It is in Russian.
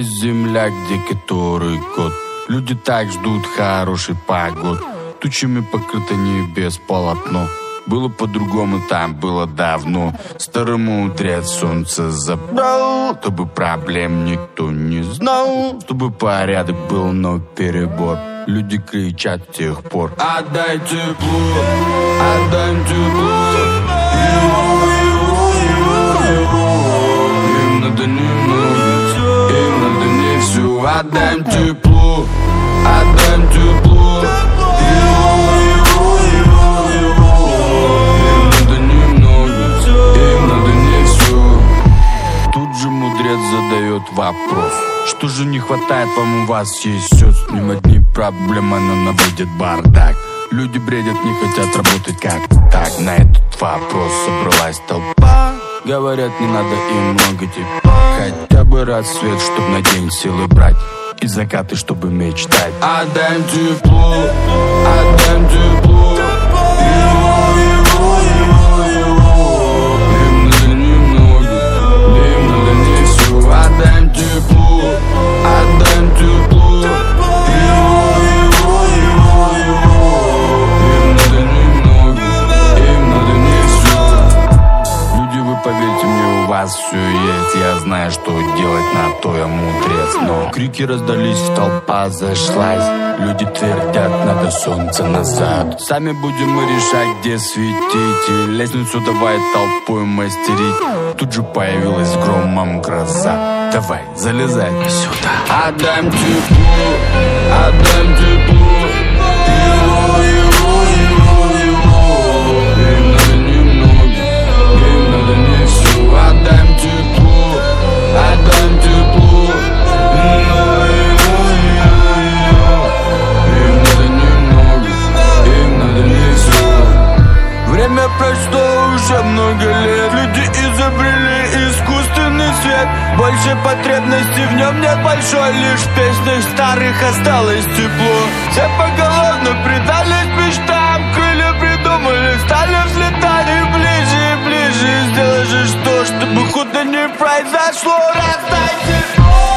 Земля, где который год люди так ждут хороший погод. Тучами покрыто небес полотно. Было по-другому, там было давно. Старый мудрец солнце забрал, чтобы проблем никто не знал, чтобы порядок был, но перебор. Люди кричат с тех пор: отдай тепло, отдай тепло. Им надо немного, им надо не все. Отдай тепло, отдай тепло. Задает вопрос: что же не хватает вам, у вас есть все. С ним одни проблемы, но наводит бардак. Люди бредят, не хотят работать как так. На этот вопрос собралась толпа. Говорят, не надо им много тепла, хотя бы рассвет, чтоб на день силы брать, и закаты, чтобы мечтать. Отдай тепло, отдай тепло. Отдай тепло, отдай тепло. Им надо немного, им надо не все. Люди, вы поверьте мне, у вас все есть. Я знаю, что делать, на то я мудрец. Но крики раздались, толпа зашлась. Люди твердят, надо солнце назад. Сами будем мы решать, где светить. Лестницу давай толпой мастерить. Тут же появилась громом гроза. Давай, залезай сюда. Отдай тепло, отдай тепло. Им надо немного, им надо не все. Отдай тепло, отдай тепло. Им надо немного, им надо не все. Время прошло уже много лет. Люди изобрели искусственный свет. Больше потребностей в нем нет большой. Лишь в песнях старых осталось тепло. Все поголовно предались мечтам. Крылья придумали, стали взлетать ближе и ближе. Сделай же что, чтобы худо не произошло. Раздай тепло.